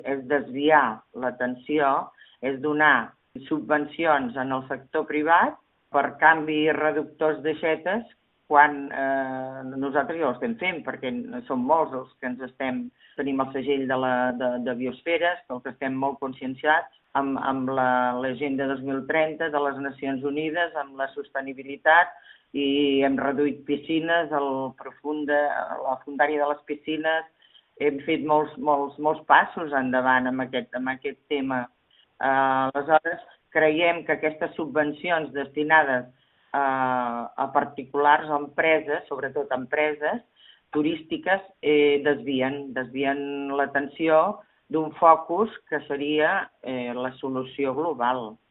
és desviar l'atenció, és donar subvencions en el sector privat per canvi reductors d'aixetes quan nosaltres ja ho estem fent, perquè som molts els que tenim el segell de biosferes, els que estem molt conscienciats amb l'Agenda 2030 de les Nacions Unides, amb la sostenibilitat, i hem reduït piscines, la fondària de les piscines, hem fet molts passos endavant amb aquest tema. Aleshores, creiem que aquestes subvencions destinades a particulars o empreses, sobretot empreses turístiques, desvien l'atenció d'un focus que seria la solució global.